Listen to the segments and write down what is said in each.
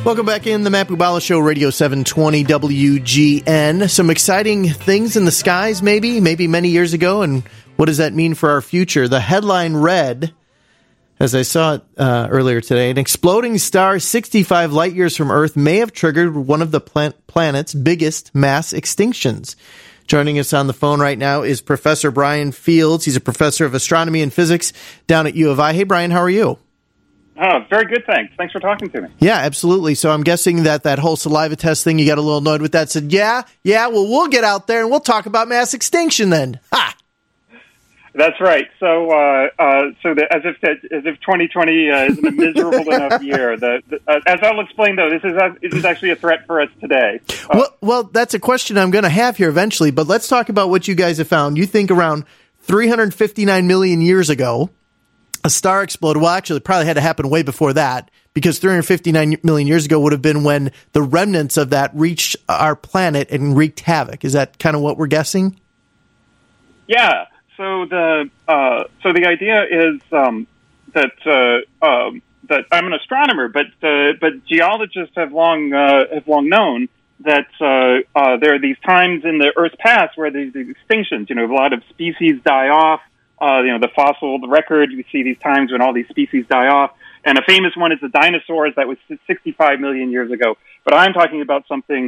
Welcome back in the Matt Bubala Show, Radio 720 WGN. Some exciting things in the skies, maybe many years ago, and what does that mean for our future? The headline read, as I saw it earlier today, an exploding star 65 light years from Earth may have triggered one of the planet's biggest mass extinctions. Joining us on the phone right now is Professor Brian Fields. He's a professor of astronomy and physics down at U of I. Hey, Brian, how are you? Oh, very good, thanks. Thanks for talking to me. Yeah, absolutely. So I'm guessing that whole saliva test thing, you got a little annoyed with that, said, well, we'll get out there and we'll talk about mass extinction then. Ha! That's right. So, as if 2020 isn't a miserable enough year. As I'll explain, though, this is actually a threat for us today. Well, that's a question I'm going to have here eventually, but let's talk about what you guys have found. You think around 359 million years ago, a star exploded. Well, actually, it probably had to happen way before that, because 359 million years ago would have been when the remnants of that reached our planet and wreaked havoc. Is that kind of what we're guessing? Yeah. So the idea is that I'm an astronomer, but geologists have long known that there are these times in the Earth's past where there's these extinctions. A lot of species die off. The fossil record, you see these times when all these species die off. And a famous one is the dinosaurs. That was 65 million years ago. But I'm talking about something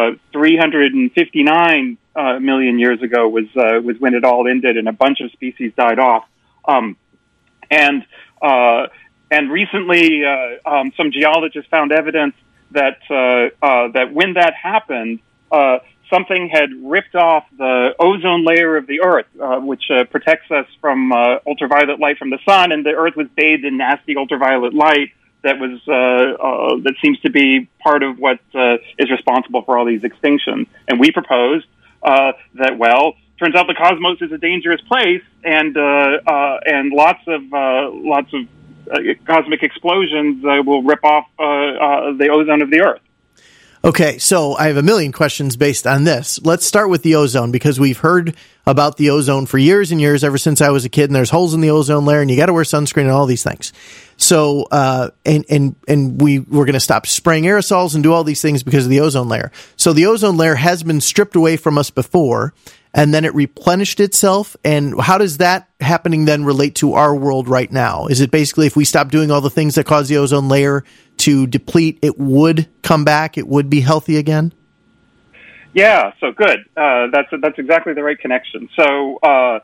359 million years ago was when it all ended and a bunch of species died off. And recently, some geologists found evidence that when that happened, something had ripped off the ozone layer of the Earth, which protects us from ultraviolet light from the sun, and the Earth was bathed in nasty ultraviolet light that seems to be part of what is responsible for all these extinctions. And we proposed turns out the cosmos is a dangerous place, and lots of cosmic explosions will rip off the ozone of the Earth. Okay, so I have a million questions based on this. Let's start with the ozone, because we've heard about the ozone for years and years, ever since I was a kid, and there's holes in the ozone layer, and you got to wear sunscreen and all these things. So, and we're going to stop spraying aerosols and do all these things because of the ozone layer. So the ozone layer has been stripped away from us before, and then it replenished itself. And how does that happening then relate to our world right now? Is it basically if we stop doing all the things that cause the ozone layer to deplete, it would come back, it would be healthy again? Yeah, so good. That's exactly the right connection. So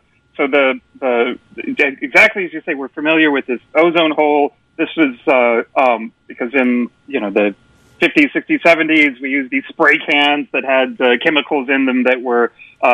exactly as you say, we're familiar with this ozone hole. This was because in the 50s, 60s, 70s, we used these spray cans that had chemicals in them that would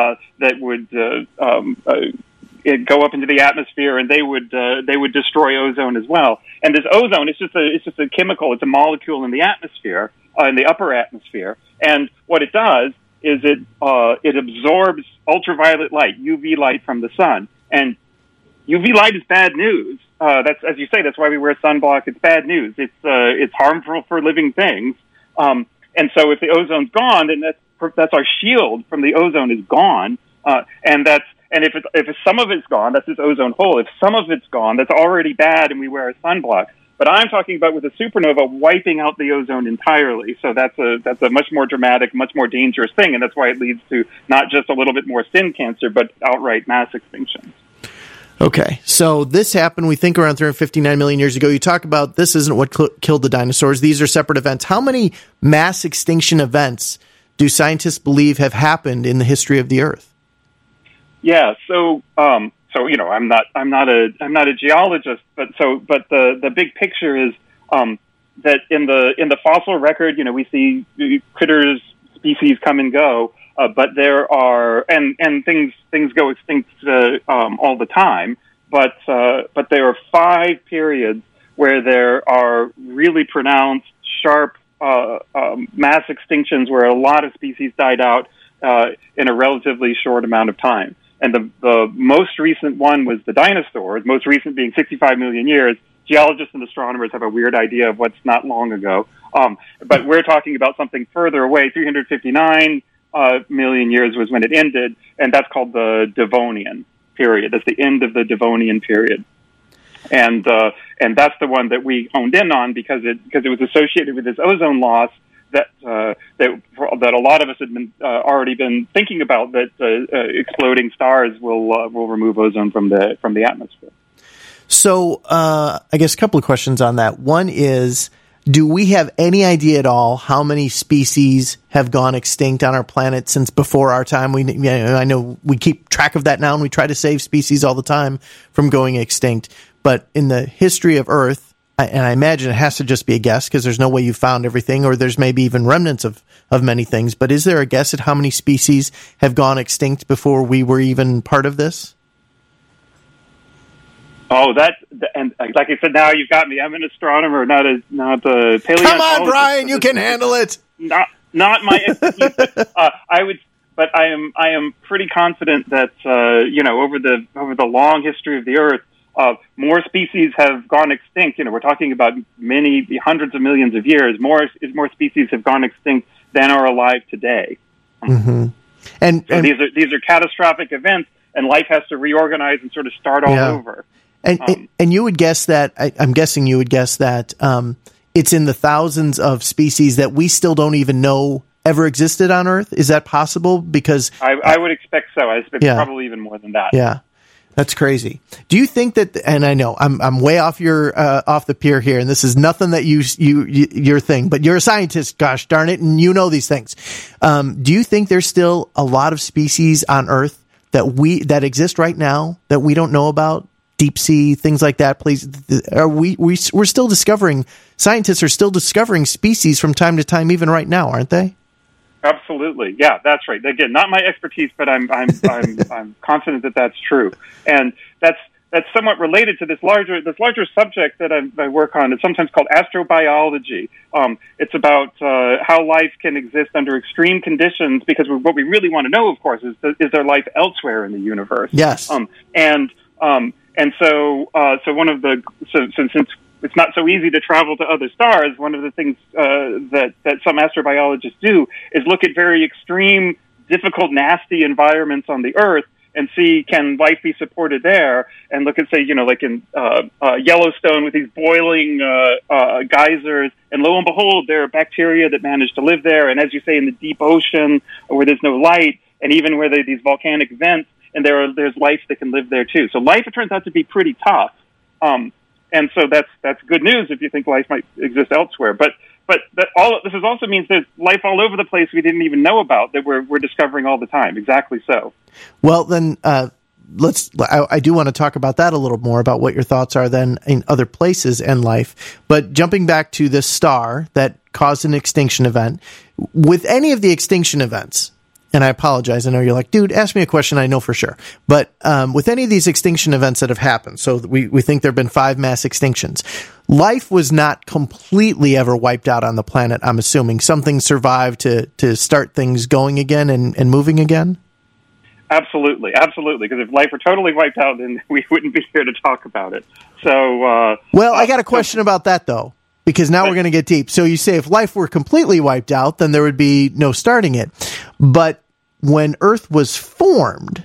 go up into the atmosphere, and they would destroy ozone as well. And this ozone is just a chemical. It's a molecule in the atmosphere, in the upper atmosphere. And what it does is it absorbs ultraviolet light, UV light from the sun. And UV light is bad news. That's, as you say, that's why we wear sunblock. It's bad news. It's harmful for living things. And so if the ozone's gone, then that's our shield from the ozone is gone. And if some of it's gone, that's this ozone hole. If some of it's gone, that's already bad, and we wear a sunblock. But I'm talking about with a supernova wiping out the ozone entirely. So that's a much more dramatic, much more dangerous thing, and that's why it leads to not just a little bit more skin cancer, but outright mass extinction. Okay, so this happened, we think, around 359 million years ago. You talk about this isn't what killed the dinosaurs. These are separate events. How many mass extinction events do scientists believe have happened in the history of the Earth? Yeah, so I'm not a geologist, but the big picture is that in the fossil record, we see critters, species come and go, but there are and things go extinct all the time, but there are 5 periods where there are really pronounced, sharp mass extinctions where a lot of species died out in a relatively short amount of time. And the most recent one was the dinosaurs, most recent being 65 million years. Geologists and astronomers have a weird idea of what's not long ago. But we're talking about something further away. 359 million years was when it ended, and that's called the Devonian period. That's the end of the Devonian period. and that's the one that we honed in on because it was associated with this ozone loss that a lot of us had been already been thinking about, that exploding stars will remove ozone from the atmosphere. So I guess a couple of questions on that. One is, do we have any idea at all how many species have gone extinct on our planet since before our time? I know we keep track of that now, and we try to save species all the time from going extinct. But in the history of Earth, and I imagine it has to just be a guess because there's no way you found everything, or there's maybe even remnants of many things. But is there a guess at how many species have gone extinct before we were even part of this? Oh, and like I said, now you've got me. I'm an astronomer, not a paleontologist. Come on, Brian, you can handle it. Not my expertise. I am pretty confident that over the long history of the Earth, more species have gone extinct. We're talking about many hundreds of millions of years. More species have gone extinct than are alive today. Mm-hmm. And these are catastrophic events, and life has to reorganize and sort of start all over. And you would guess that, I'm guessing you would guess that it's in the thousands of species that we still don't even know ever existed on Earth. Is that possible? Because I would expect so. I expect probably even more than that. Yeah, that's crazy. Do you think that? And I know I'm way off off the pier here, and this is nothing that your thing, but you're a scientist. Gosh darn it, and you know these things. Do you think there's still a lot of species on Earth that exist right now that we don't know about? Deep sea, things like that, please. We're still discovering, scientists are still discovering species from time to time, even right now, aren't they? Absolutely. Yeah, that's right. Again, not my expertise, but I'm confident that that's true. And that's somewhat related to this larger subject that I work on. It's sometimes called astrobiology. It's about how life can exist under extreme conditions, because what we really want to know, of course, is there life elsewhere in the universe? Yes. And so since it's not so easy to travel to other stars, one of the things that some astrobiologists do is look at very extreme, difficult, nasty environments on the Earth and see, can life be supported there? And look at, say, like in Yellowstone with these boiling geysers, and lo and behold, there are bacteria that manage to live there. And as you say, in the deep ocean, where there's no light, and even where there are these volcanic vents, and there's life that can live there too. So life, it turns out to be pretty tough, and so that's good news if you think life might exist elsewhere. But this also means there's life all over the place we didn't even know about, that we're discovering all the time. Exactly so. Well, then I do want to talk about that a little more, about what your thoughts are then in other places and life. But jumping back to this star that caused an extinction event, with any of the extinction events. And I apologize. I know you're like, dude, ask me a question I know for sure. But with any of these extinction events that have happened, so we think there have been 5 mass extinctions, life was not completely ever wiped out on the planet, I'm assuming. Something survived to start things going again and moving again? Absolutely. Because if life were totally wiped out, then we wouldn't be here to talk about it. So, I got a question about that, though. Because now we're going to get deep. So you say if life were completely wiped out, then there would be no starting it. But when Earth was formed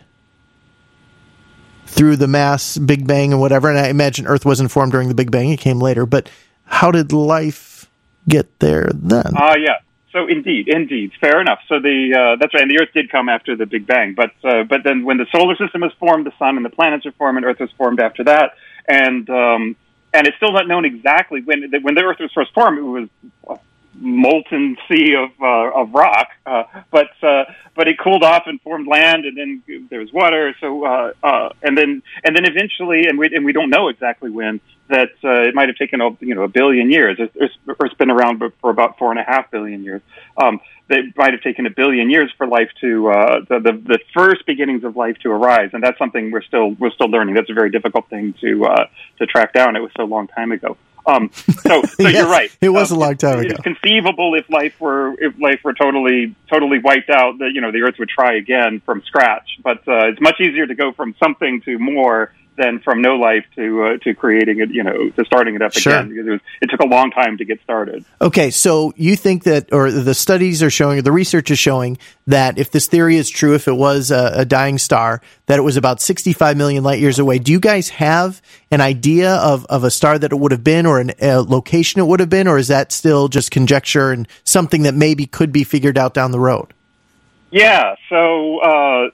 through the mass Big Bang and whatever, and I imagine Earth wasn't formed during the Big Bang, it came later, but how did life get there then? Yeah. So indeed, fair enough. So that's right, and the Earth did come after the Big Bang, but then when the solar system was formed, the sun and the planets were formed, and Earth was formed after that, and it's still not known exactly when the Earth was first formed. It was a molten sea of rock, but it cooled off and formed land, and then there was water. So and then eventually, and we don't know exactly when. That it might have taken a billion years. Earth's been around for about 4.5 billion years. It might have taken 1 billion years for life to the first beginnings of life to arise, and that's something we're still learning. That's a very difficult thing to track down. It was so long time ago. So yes, you're right. It was a long time ago. It's conceivable if life were totally wiped out, that the Earth would try again from scratch. But it's much easier to go from something to more than from no life to creating it, to starting it up again, because it took a long time to get started. Okay, so you think that, or the studies are showing, or the research is showing that if this theory is true, if it was a dying star, that it was about 65 million light years away. Do you guys have an idea of a star that it would have been, or a location it would have been, or is that still just conjecture and something that maybe could be figured out down the road? Yeah. So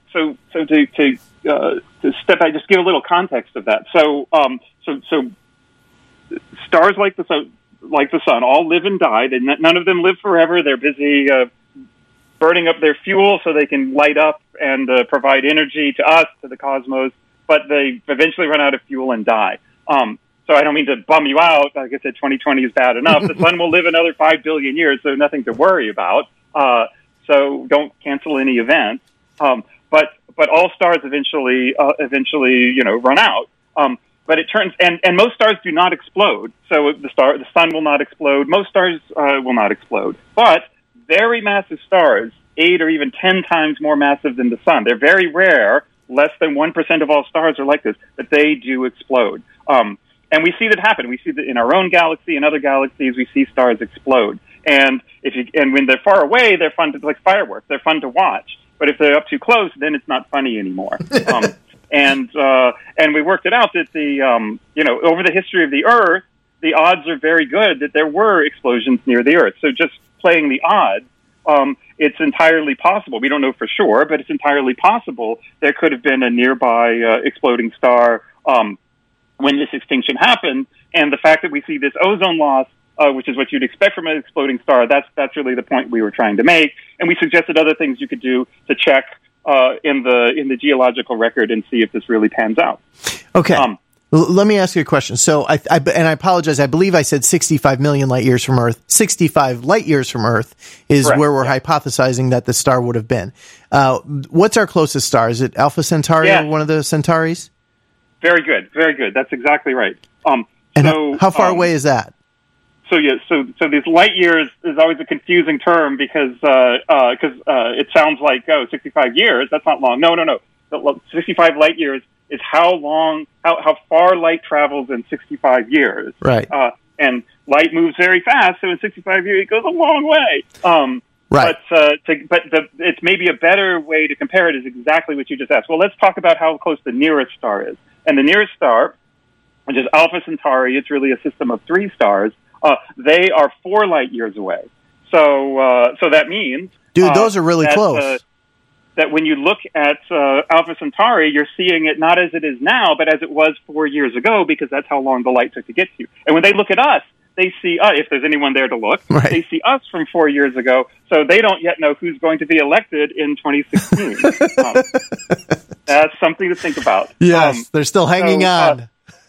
to step back, just give a little context of that. So stars like the sun all live and die. None of them live forever. They're busy burning up their fuel so they can light up and provide energy to us, to the cosmos. But they eventually run out of fuel and die. So I don't mean to bum you out. Like I said, 2020 is bad enough. The sun will live another 5 billion years, so nothing to worry about. So don't cancel any events. But all stars eventually run out. But it turns, and most stars do not explode. So the sun will not explode. Most stars will not explode. But very massive stars, 8 or even 10 times more massive than the sun. They're very rare. Less than 1% of all stars are like this, but they do explode. And we see that happen. We see that in our own galaxy and other galaxies. We see stars explode. And when they're far away, they're fun like fireworks. They're fun to watch. But if they're up too close, then it's not funny anymore. And we worked it out that over the history of the Earth, the odds are very good that there were explosions near the Earth. So just playing the odds, it's entirely possible. We don't know for sure, but it's entirely possible there could have been a nearby exploding star when this extinction happened. And the fact that we see this ozone loss, which is what you'd expect from an exploding star, that's really the point we were trying to make. And we suggested other things you could do to check in the geological record and see if this really pans out. Okay. Let me ask you a question. So, I apologize. I believe I said 65 million light years from Earth. 65 light years from Earth is Correct. Where we're hypothesizing that the star would have been. What's our closest star? Is it Alpha Centauri or one of the Centauris? Very good. Very good. That's exactly right. And how far away is that? So these light years is always a confusing term because it sounds like 65 years. That's not long. No. 65 light years is how far light travels in 65 years. Right. And light moves very fast, so in 65 years it goes a long way. Right. But it's maybe a better way to compare it is exactly what you just asked. Well, let's talk about how close the nearest star is. And the nearest star, which is Alpha Centauri, it's really a system of 3 stars. They are 4 light years away. So that means, dude, those are really close. That when you look at Alpha Centauri, you're seeing it not as it is now, but as it was 4 years ago, because that's how long the light took to get to you. And when they look at us, they see if there's anyone there to look, right. They see us from 4 years ago. So they don't yet know who's going to be elected in 2016. That's something to think about. Yes, they're still hanging on.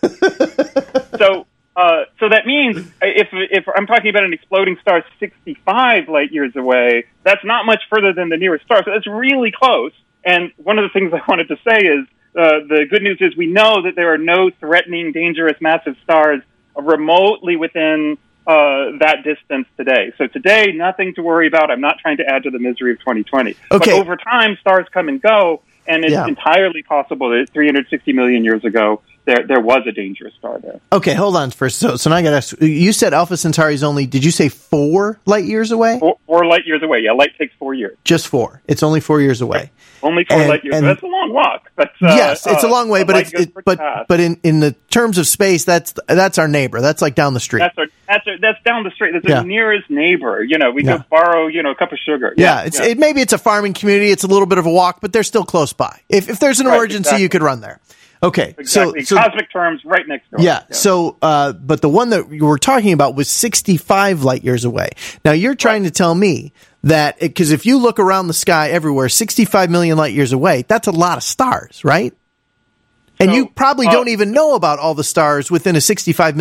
So that means if I'm talking about an exploding star 65 light years away, that's not much further than the nearest star. So that's really close. And one of the things I wanted to say is the good news is we know that there are no threatening, dangerous, massive stars remotely within that distance today. So today, nothing to worry about. I'm not trying to add to the misery of 2020. Okay. But over time, stars come and go, and it's entirely possible that 360 million years ago, there was a dangerous star there. Okay, hold on first. So now I got to ask, you said Alpha Centauri is only, did you say 4 light years away? 4 light years away. Yeah, light takes 4 years. Just 4. It's only 4 years away. Only 4 light years. That's a long walk. But, yes, it's a long way, but in the terms of space, that's our neighbor. That's like down the street. That's down the street. That's our nearest neighbor. We go borrow, a cup of sugar. Maybe it's a farming community. It's a little bit of a walk, but they're still close by. If there's an emergency, you could run there. Okay, exactly. So cosmic terms, right next door. Yeah. So, but the one that you were talking about was 65 light years away. Now you're trying to tell me that because if you look around the sky everywhere, 65 million light years away, that's a lot of stars, right? And you probably don't even know about all the stars within a 65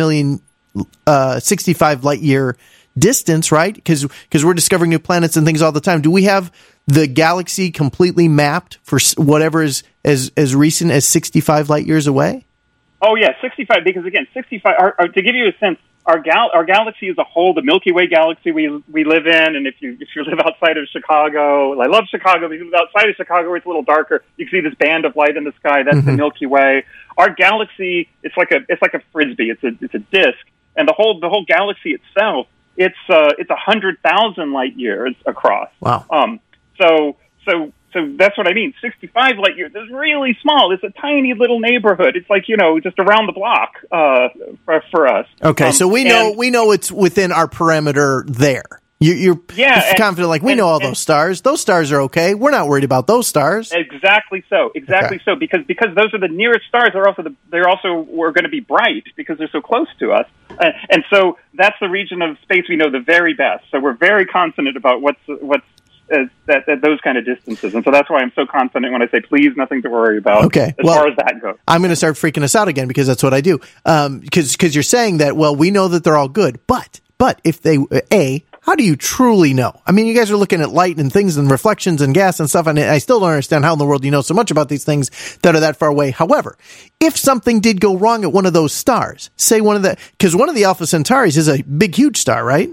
light year distance, right? Because we're discovering new planets and things all the time. Do we have the galaxy completely mapped for whatever is as recent as 65 light years away? Oh, yeah, 65, because again, 65, to give you a sense, our galaxy as a whole, the Milky Way galaxy we live in, and if you live outside of Chicago, I love Chicago, but if you live outside of Chicago where it's a little darker, you can see this band of light in the sky. That's the Milky Way. Our galaxy, it's like a frisbee. It's a disk, and the whole galaxy itself, it's 100,000 light years across. Wow. So that's what I mean. 65 light years is really small. It's a tiny little neighborhood. It's like, just around the block for us. Okay, so we know it's within our perimeter there. You're confident, like, we know all those stars. Those stars are okay. We're not worried about those stars. Exactly so. So because those are the nearest stars. They're also going to be bright because they're so close to us. And so that's the region of space we know the very best. So we're very confident about what's at those kind of distances. And so that's why I'm so confident when I say, please, nothing to worry about as far as that goes. I'm going to start freaking us out again because that's what I do. Because you're saying that, well, we know that they're all good. But if they, how do you truly know? I mean, you guys are looking at light and things and reflections and gas and stuff, and I still don't understand how in the world you know so much about these things that are that far away. However, if something did go wrong at one of those stars, say because one of the Alpha Centauris is a big, huge star, right?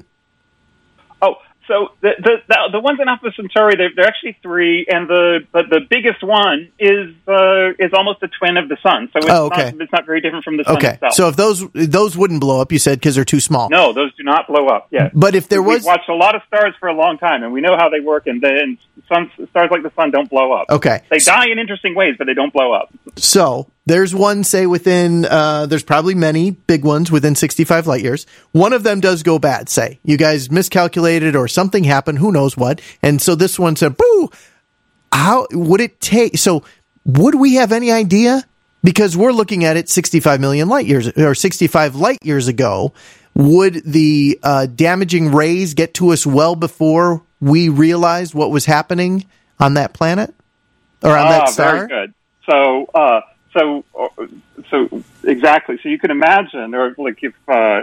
So the ones in Alpha Centauri, they're actually three, and the biggest one is almost a twin of the sun. So it's not very different from the sun itself. So if those wouldn't blow up, you said, because they're too small. No, those do not blow up. Yeah, but if we've watched a lot of stars for a long time, and we know how they work, and stars like the sun don't blow up. Okay, they die in interesting ways, but they don't blow up. So there's one, say, within, there's probably many big ones within 65 light years. One of them does go bad, say. You guys miscalculated or something happened, who knows what. And so this one said, boo! How would it take? So would we have any idea? Because we're looking at it 65 million light years, or 65 light years ago. Would the damaging rays get to us well before we realized what was happening on that planet? Or on that star? Very good. So exactly. So you can imagine, or like if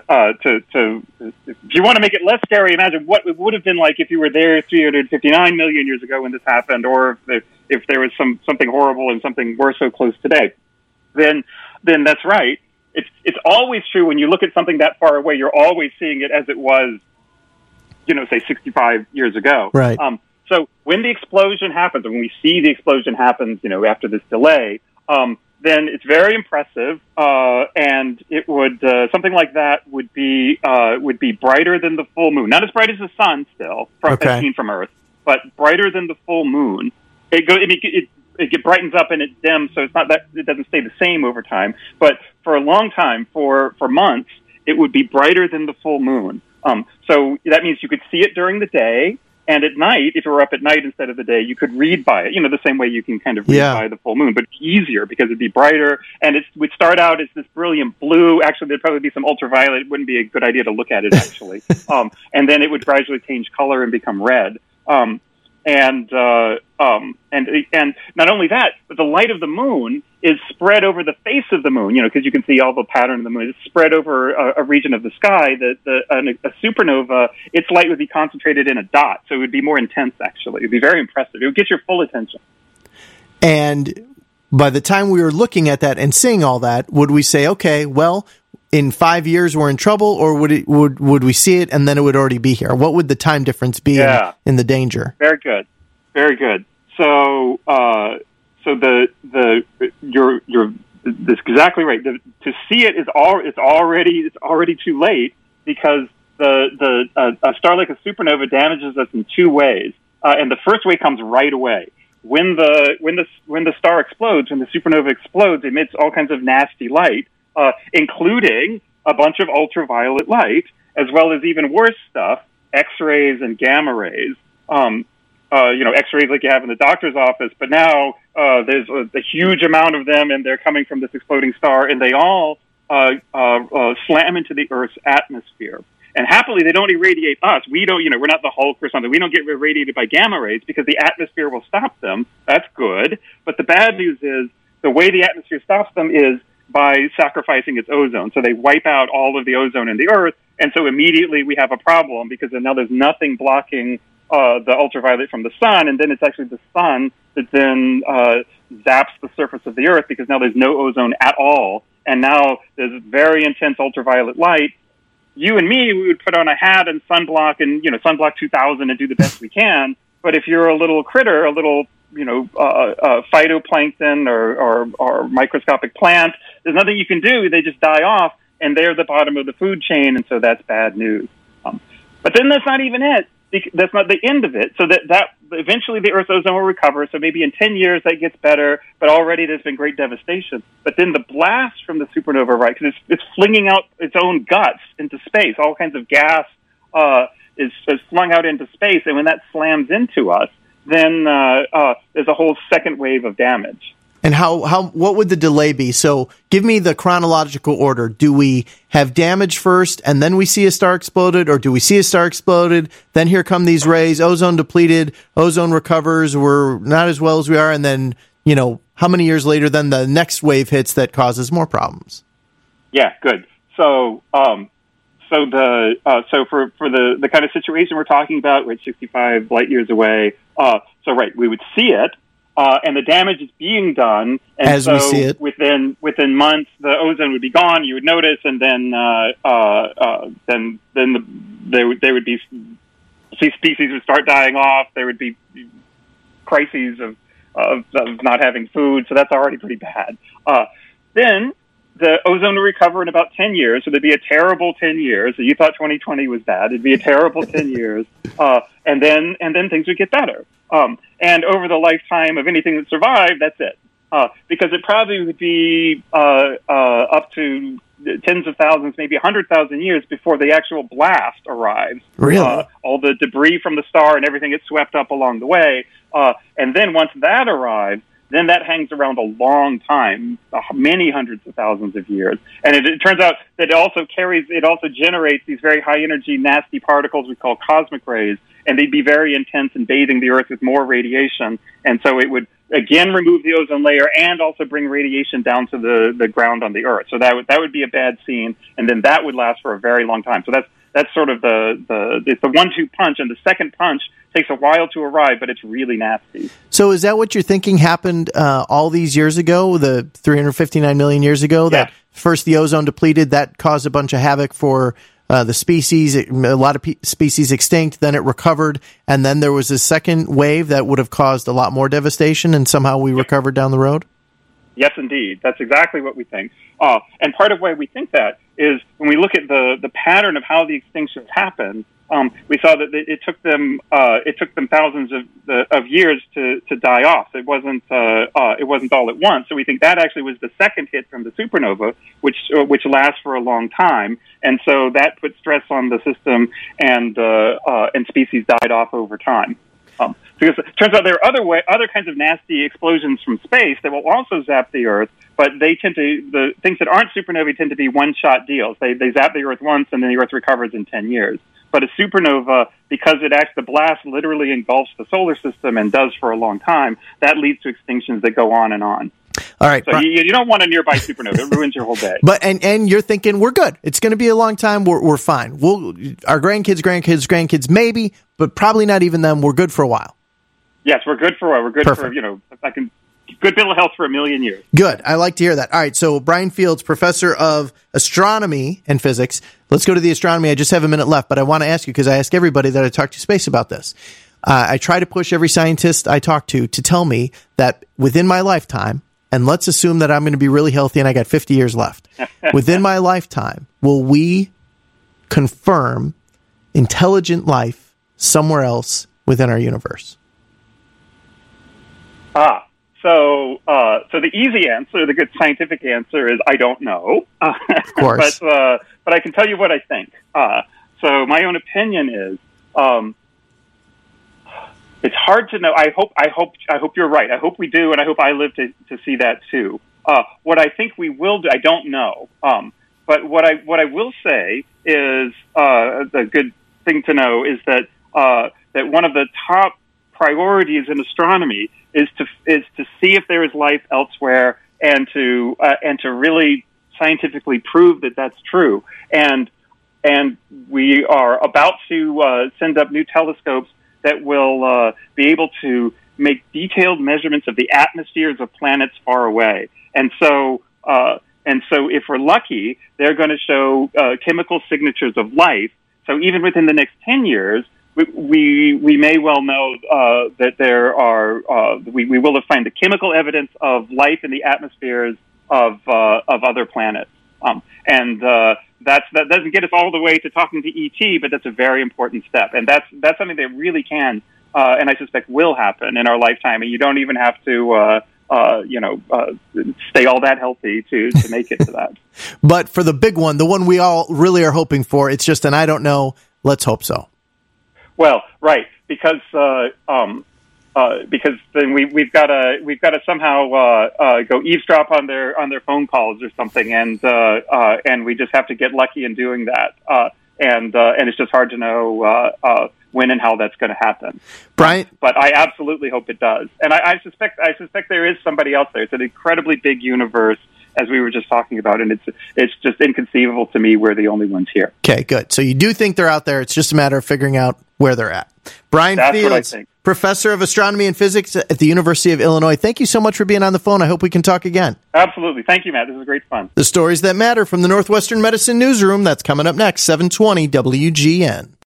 you want to make it less scary, imagine what it would have been like if you were there 359 million years ago when this happened, or if there was something horrible and something worse so close today. Then that's right. It's always true when you look at something that far away. You're always seeing it as it was, say 65 years ago. Right. So when the explosion happens, and when we see the explosion happens, after this delay, then it's very impressive, and it would something like that would be brighter than the full moon. Not as bright as the sun, still, as seen from Earth, but brighter than the full moon. It brightens up and it dims, so it's not that it doesn't stay the same over time. But for a long time, for months, it would be brighter than the full moon. So that means you could see it during the day. And at night, if you were up at night instead of the day, you could read by it, the same way you can kind of read by the full moon, but easier because it'd be brighter. And it would start out as this brilliant blue. Actually, there'd probably be some ultraviolet. It wouldn't be a good idea to look at it, actually. And then it would gradually change color and become red. And not only that, but the light of the moon is spread over the face of the moon, because you can see all the pattern of the moon. It's spread over a region of the sky. A supernova, its light would be concentrated in a dot, so it would be more intense, actually. It would be very impressive. It would get your full attention. And by the time we were looking at that and seeing all that, would we say, okay, well, in 5 years we're in trouble, or would we see it and then it would already be here? What would the time difference be in the danger? Very good. Very good. So you're that's exactly right. To see it it's already too late, because a star like a supernova damages us in two ways, and the first way comes right away. When the star explodes, when the supernova explodes, it emits all kinds of nasty light, including a bunch of ultraviolet light, as well as even worse stuff, X-rays and gamma rays. X-rays like you have in the doctor's office, but now there's a huge amount of them, and they're coming from this exploding star, and they all slam into the Earth's atmosphere. And happily, they don't irradiate us. We don't, we're not the Hulk or something. We don't get irradiated by gamma rays because the atmosphere will stop them. That's good. But the bad news is the way the atmosphere stops them is by sacrificing its ozone. So they wipe out all of the ozone in the Earth, and so immediately we have a problem, because now there's nothing blocking the ultraviolet from the sun, and then it's actually the sun that then zaps the surface of the Earth, because now there's no ozone at all, and now there's very intense ultraviolet light you and me, we would put on a hat and sunblock and, sunblock 2000 and do the best we can. But if you're a little critter, a little, phytoplankton or microscopic plant, there's nothing you can do. They just die off, and they're the bottom of the food chain, and so that's bad news. But then that's not even it. That's not the end of it. So that eventually the Earth's ozone will recover. So maybe in 10 years that gets better, but already there's been great devastation. But then the blast from the supernova, right, because it's flinging out its own guts into space. All kinds of gas is flung out into space, and when that slams into us, then there's a whole second wave of damage. And what would the delay be? So give me the chronological order. Do we have damage first and then we see a star exploded, or do we see a star exploded, then here come these rays, ozone depleted, ozone recovers, we're not as well as we are, and then, how many years later then the next wave hits that causes more problems? Yeah, good. So for the kind of situation we're talking about, we're at 65 light years away. We would see it. And the damage is being done, and as we see it, within months, the ozone would be gone. You would notice, and then there would be species would start dying off. There would be crises of not having food. So that's already pretty bad. Then the ozone would recover in about 10 years. So there'd be a terrible 10 years. So you thought 2020 was bad. It'd be a terrible 10 years. And then things would get better. And over the lifetime of anything that survived, that's it. Because it probably would be up to tens of thousands, maybe 100,000 years before the actual blast arrives. Really? All the debris from the star and everything gets swept up along the way. And then once that arrives, then that hangs around a long time, many hundreds of thousands of years. And it turns out that it also generates these very high energy, nasty particles we call cosmic rays, and they'd be very intense in bathing the Earth with more radiation. And so it would again remove the ozone layer and also bring radiation down to the ground on the Earth. So that would be a bad scene, and then that would last for a very long time. So that's sort of it's the 1-2 punch, and the second punch takes a while to arrive, but it's really nasty. So is that what you're thinking happened all these years ago, the 359 million years ago? Yeah. That first the ozone depleted, that caused a bunch of havoc for the species, a lot of species extinct, then it recovered, and then there was a second wave that would have caused a lot more devastation, and somehow we recovered down the road? Yes, indeed. That's exactly what we think. And part of why we think that is when we look at the pattern of how the extinctions happen, we saw that it took them thousands of years to die off. It wasn't all at once. So we think that actually was the second hit from the supernova, which lasts for a long time, and so that put stress on the system, and species died off over time. Because it turns out there are other kinds of nasty explosions from space that will also zap the Earth, but the things that aren't supernovae tend to be one-shot deals. They zap the Earth once, and then the Earth recovers in 10 years. But a supernova, because the blast literally engulfs the solar system and does for a long time, that leads to extinctions that go on and on. All right. So you don't want a nearby supernova. It ruins your whole day. But and you're thinking, we're good. It's going to be a long time. We're fine. Our grandkids, maybe, but probably not even them. We're good for a while. Yes, we're good for a while. We're good Perfect. for, good bill of health for 1,000,000 years. Good. I like to hear that. All right. So Brian Fields, professor of astronomy and physics. Let's go to the astronomy. I just have a minute left, but I want to ask you, because I ask everybody that I talk to space about this. I try to push every scientist I talk to tell me that within my lifetime, and let's assume that I'm going to be really healthy and I got 50 years left. Within my lifetime, will we confirm intelligent life somewhere else within our universe? So the easy answer, the good scientific answer is I don't know. Of course. But I can tell you what I think. So my own opinion is, it's hard to know. I hope you're right. I hope we do, and I hope I live to see that too. What I think we will do, I don't know. But what I will say is, the good thing to know is that one of the top priorities in astronomy is to see if there is life elsewhere, and to really scientifically prove that that's true. And we are about to send up new telescopes that will be able to make detailed measurements of the atmospheres of planets far away. And so And so if we're lucky, they're going to show chemical signatures of life. So even within the next 10 years, we may well know that there are we will have found the chemical evidence of life in the atmospheres of other planets, and that doesn't get us all the way to talking to ET, but that's a very important step, and that's something that really can and I suspect will happen in our lifetime, and you don't even have to stay all that healthy to make it to that. But for the big one, the one we all really are hoping for, it's just an I don't know. Let's hope so. Well, right, because then we've got to somehow go eavesdrop on their phone calls or something, and we just have to get lucky in doing that, and it's just hard to know when and how that's going to happen. Brian, but I absolutely hope it does, and I suspect there is somebody else there. It's an incredibly big universe, as we were just talking about, and it's just inconceivable to me we're the only ones here. Okay, good. So you do think they're out there. It's just a matter of figuring out where they're at. Brian That's Fields, what I think. Professor of Astronomy and Physics at the University of Illinois. Thank you so much for being on the phone. I hope we can talk again. Absolutely. Thank you, Matt. This was great fun. The stories that matter from the Northwestern Medicine Newsroom. That's coming up next, 720 WGN.